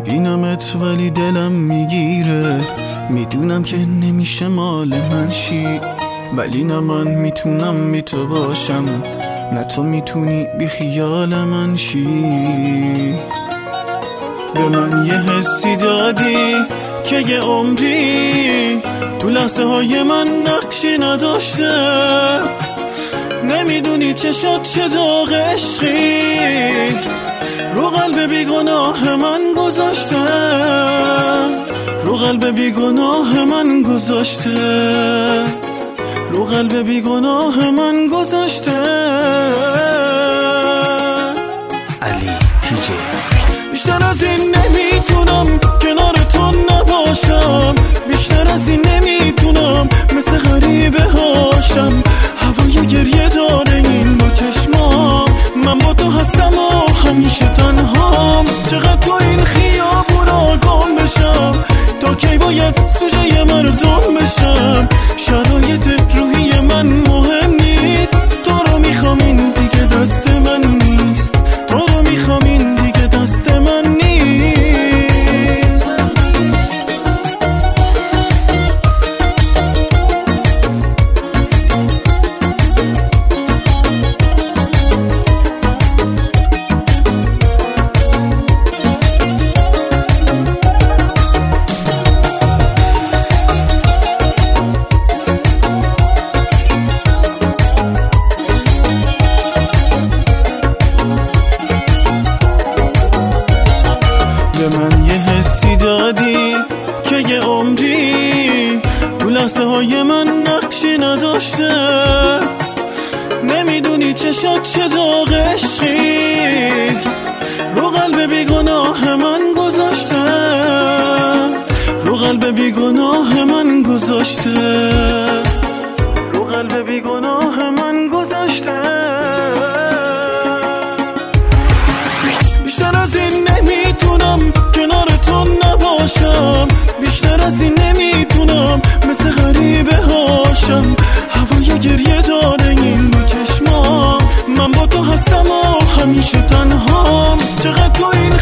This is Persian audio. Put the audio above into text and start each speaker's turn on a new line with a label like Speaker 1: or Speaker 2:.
Speaker 1: میبینمت ولی دلم میگیره، میدونم که نمیشه مال من شی، ولی نه من میتونم بی تو باشم، نه تو میتونی بی خیال من شی. به من یه حسی دادی که یه عمری تو لحظه های من نقشی نداشته، نمیدونی چه شد چه داغ عشقی رو قلب بیگناه من گذاشته، رو قلب بیگناه من گذاشته، رو قلب بیگناه من گذاشته.
Speaker 2: علی تیجی.
Speaker 1: بیشتر از این نمیتونم کنار تو نباشم، بیشتر از این نمیتونم مثل غریبه هاشم، هوای گریه داره این دو چشمام، من با تو هستم و همیشه تنهام، چقدر تو این خیابونا گم بشم، تا کی باید سوژه مردم بشم، شرایط روحی من مهم نیست، تو رو میخوام این دیگه دست من نیست، تو رو میخوام این دیگه دست من نیست. به من یه حسی دادی که یه عمری تو لحظه های من نقشی نداشته، نمیدونی چه شد چه داغ عشقی رو قلب بیگناه من گذاشته، رو قلب بیگناه من گذاشته، رو قلب بیگناه من گذاشته. بیشتر از این نمیتونم کنار تو نباشم، بیشتر از این نمیتونم مثل غریبه هاشم، هوای گریه داره این دو چشمام، من با تو هستم و همیشه تنهام، چقدر تو این